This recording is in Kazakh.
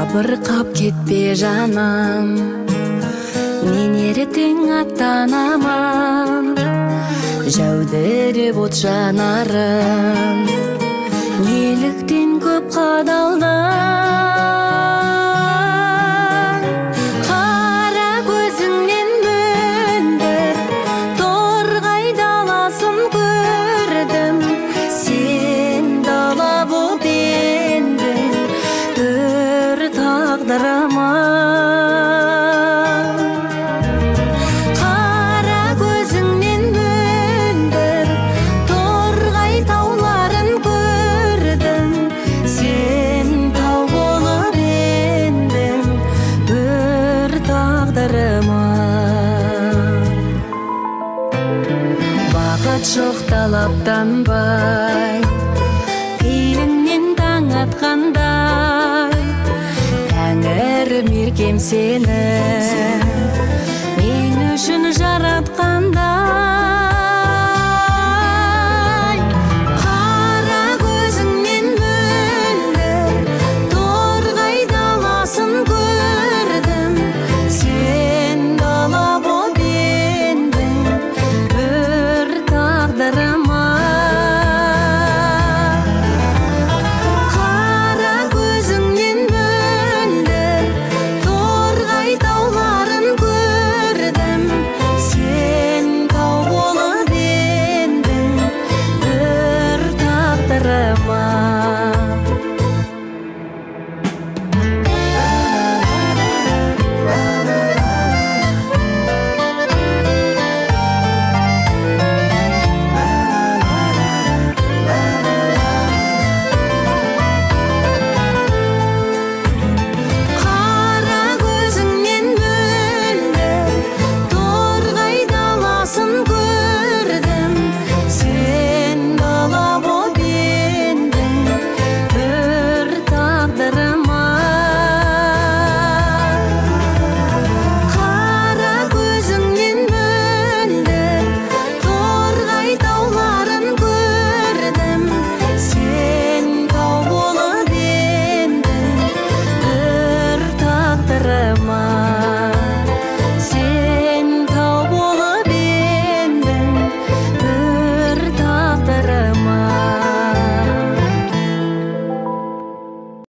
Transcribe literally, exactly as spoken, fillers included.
жабырқап кетпе жаным, мен ертең аттанамын, жәудіреп от жанарым, неліктен көп қадалдың. Қара көзіңнен мөлдір торғай даласын көрдім, сен дала боп ендің бір тағдырыма. Бақыт жоқ талаптанбай, пейіліңнен таң атқандай, тәңірім еркем сені.